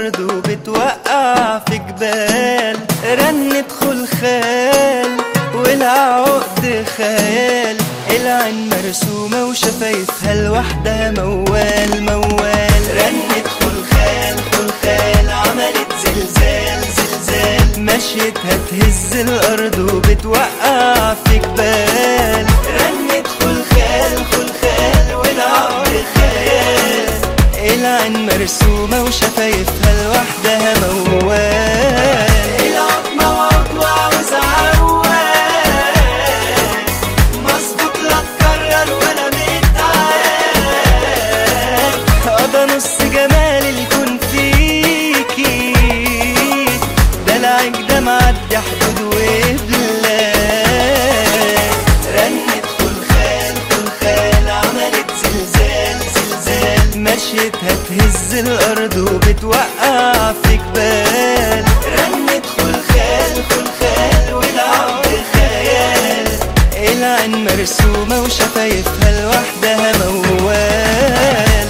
الأرض وبتوقع في جبال. رنت خلخال والعقد خيال، العين مرسومة وشفايفها لوحدها موال موال. رنت خلخال خلخال عملت زلزال زلزال، مشيتها تهز الأرض وبتوقع في جبال. رنت خلخال خلخال والعقد خيال، العين مرسومة وشفايفها لوحدها موال. العود موعود وعاوز عوال، مظبوط لا تكرر ولا متعاد. ده نص جمال الكون فيكي، دلعك ده معدي حدود وبلاد. رنت خلخال خلخال عملت زلزال زلزال، مشيتها تهز الأرض وبتوقع في جبال. رنت خلخال خلخال والعقد خيال، العين مرسومة وشفايفها لوحدها موال.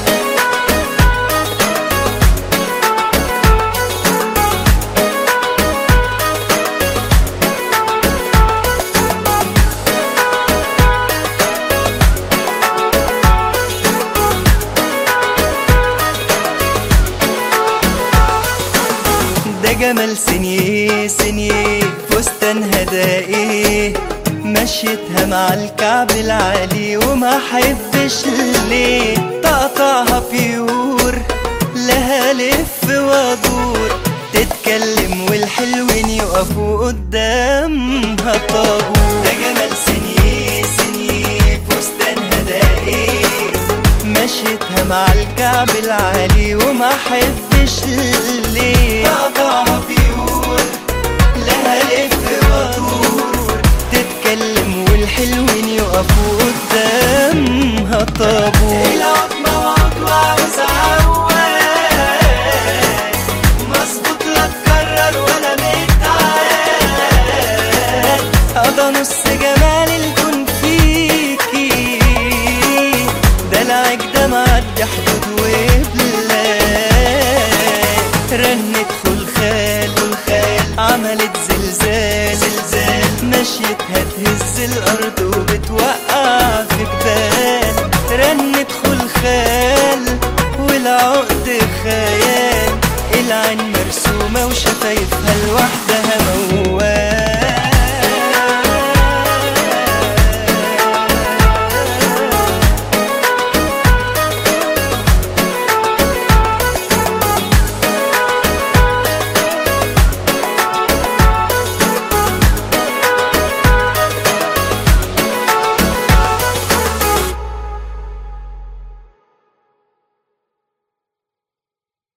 ده جمال سنيه سنيه، فستانها ده ايه، مشيتها مع الكعب العالي وما حبش ليه. تقطعها بيور لها لف ودور، تتكلم والحلوين يقفوا قدامها طابور. ده جمال سنيه سنيه، فستانها ده ايه، مشيتها مع الكعب العالي وما حبش ليه. تقطعها بيور لها لف ودور، تتكلم والحلوين يقفوا قدامها طابور. العود موعود وعاوز عوال، مظبوط لا تكرر ولا متعاد. ده نص جمال الكون فيكي، دلعك ده معدي حدود وبلاد. رنت خلخال خلخال عملت زلزال زلزال، مشيتها تهز الأرض وبتوقع في جبال. رنت خلخال والعقد خيال، العين مرسومة وشفايفها لوحدها موال.